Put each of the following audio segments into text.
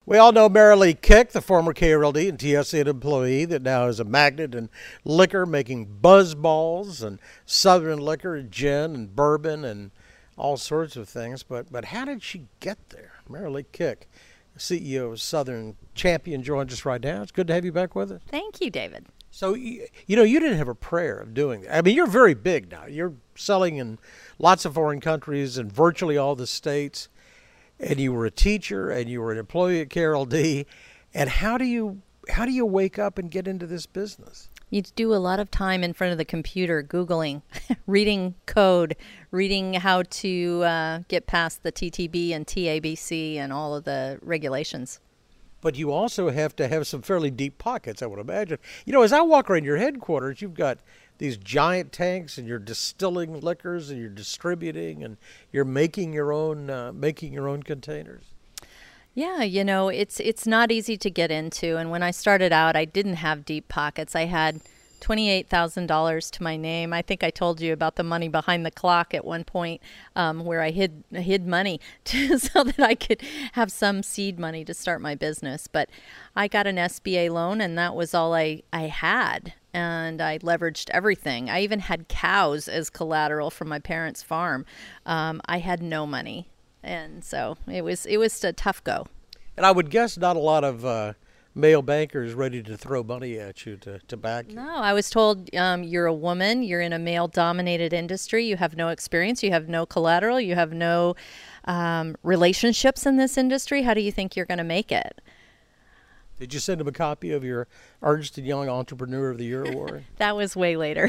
We all know Marilee Kick, the former KRLD and TSN employee that now is a magnet in liquor, making buzz balls and Southern liquor, gin and bourbon and all sorts of things. But how did she get there? Marilee Kick, CEO of Southern Champion, joins us right now. It's good to have you back with us. Thank you, David. So, you didn't have a prayer of doing that. I mean, you're very big now. You're selling in lots of foreign countries and virtually all the states. And you were a teacher, and you were an employee at KRLD. And how do you wake up and get into this business? You do a lot of time in front of the computer, Googling, reading code, reading how to get past the TTB and TABC and all of the regulations. But you also have to have some fairly deep pockets, I would imagine. As I walk around your headquarters, you've got these giant tanks, and you're distilling liquors, and you're distributing, and you're making your own containers. Yeah, it's not easy to get into. And when I started out, I didn't have deep pockets. I had $28,000 to my name. I think I told you about the money behind the clock at one point, where I hid money so that I could have some seed money to start my business. But I got an SBA loan, and that was all I had. And I leveraged everything. I even had cows as collateral from my parents' farm. I had no money, and so it was a tough go. And I would guess not a lot of male bankers ready to throw money at you to back you. No, I was told you're a woman, you're in a male-dominated industry, you have no experience, you have no collateral, you have no relationships in this industry. How do you think you're going to make it? Did you send him a copy of your Ernst & Young Entrepreneur of the Year award? That was way later.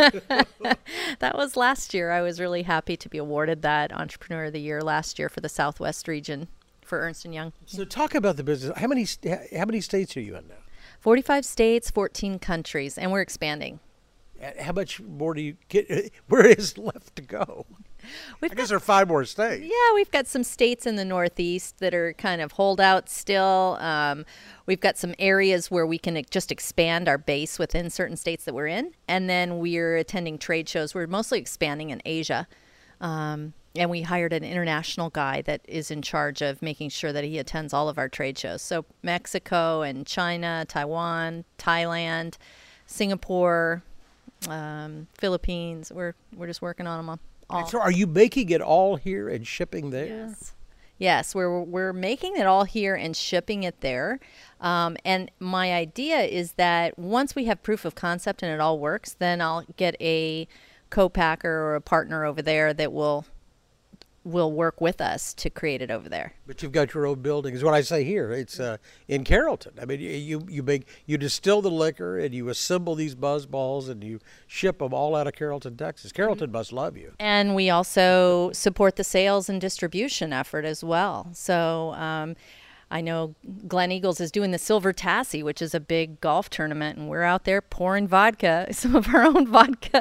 That was last year. I was really happy to be awarded that Entrepreneur of the Year last year for the Southwest region for Ernst & Young. So talk about the business. How many states are you in now? 45 states, 14 countries, and we're expanding. How much more do you get? Where is left to go? I guess there are 5 more states. Yeah, we've got some states in the Northeast that are kind of holdouts still. We've got some areas where we can just expand our base within certain states that we're in. And then we're attending trade shows. We're mostly expanding in Asia. And we hired an international guy that is in charge of making sure that he attends all of our trade shows. So Mexico and China, Taiwan, Thailand, Singapore, Philippines. We're just working on them all. So are you making it all here and shipping there? Yes, we're making it all here and shipping it there. And my idea is that once we have proof of concept and it all works, then I'll get a co-packer or a partner over there that will work with us to create it over there. But you've got your own building, is what I say here. It's in Carrollton. I mean, you distill the liquor and you assemble these buzz balls and you ship them all out of Carrollton, Texas. Carrollton must love you. And we also support the sales and distribution effort as well. So I know Glen Eagles is doing the Silver Tassie, which is a big golf tournament, and we're out there pouring vodka, some of our own vodka.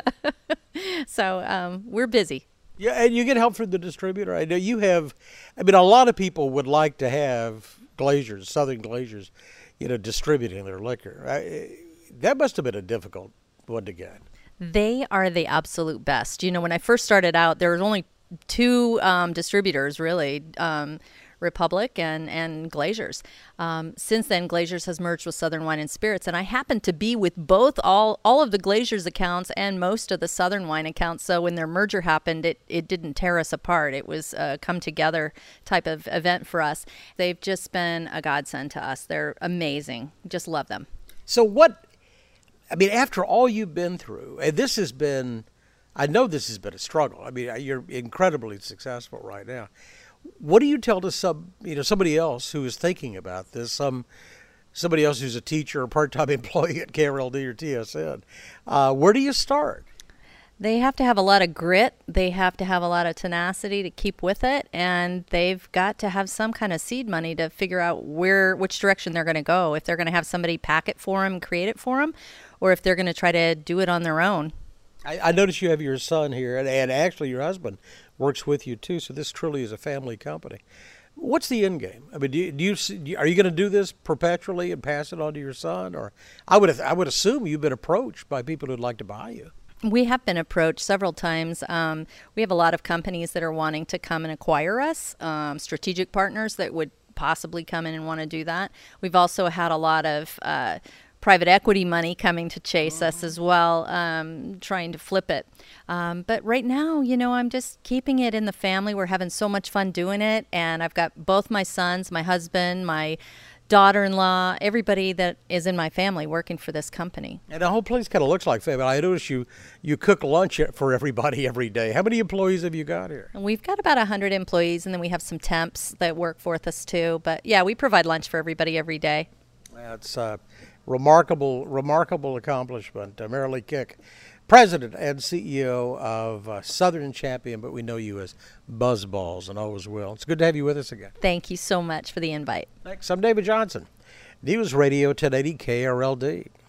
So we're busy. Yeah, and you get help from the distributor. I know you have. I mean, a lot of people would like to have glaziers, Southern Glaziers, distributing their liquor. That must have been a difficult one to get. They are the absolute best. When I first started out, there was only 2 distributors, really. Republic and Glaziers. Since then, Glaziers has merged with Southern Wine and Spirits, and I happened to be with both all of the Glaziers accounts and most of the Southern Wine accounts. So when their merger happened, it didn't tear us apart. It was a come together type of event for us. They've just been a godsend to us. They're amazing. Just love them. So after all you've been through, and I know this has been a struggle. I mean, you're incredibly successful right now. What do you tell to somebody else who is thinking about this, somebody else who's a teacher or part-time employee at KRLD or TSN? Where do you start? They have to have a lot of grit. They have to have a lot of tenacity to keep with it, and they've got to have some kind of seed money to figure out which direction they're going to go. If they're going to have somebody pack it for them, create it for them, or if they're going to try to do it on their own. I notice you have your son here, and actually your husband works with you too. So this truly is a family company. What's the end game? I mean, are you going to do this perpetually and pass it on to your son? Or I would assume you've been approached by people who'd like to buy you. We have been approached several times. We have a lot of companies that are wanting to come and acquire us, strategic partners that would possibly come in and want to do that. We've also had a lot of private equity money coming to chase us as well, trying to flip it. But right now, I'm just keeping it in the family. We're having so much fun doing it. And I've got both my sons, my husband, my daughter-in-law, everybody that is in my family working for this company. And the whole place kind of looks like family. I notice you cook lunch for everybody every day. How many employees have you got here? And we've got about 100 employees, and then we have some temps that work for us too. But yeah, we provide lunch for everybody every day. That's remarkable accomplishment. Marilee Kick, President and CEO of Southern Champion, but we know you as Buzzballs and always will. It's good to have you with us again. Thank you so much for the invite. Thanks. I'm David Johnson, News Radio 1080 KRLD.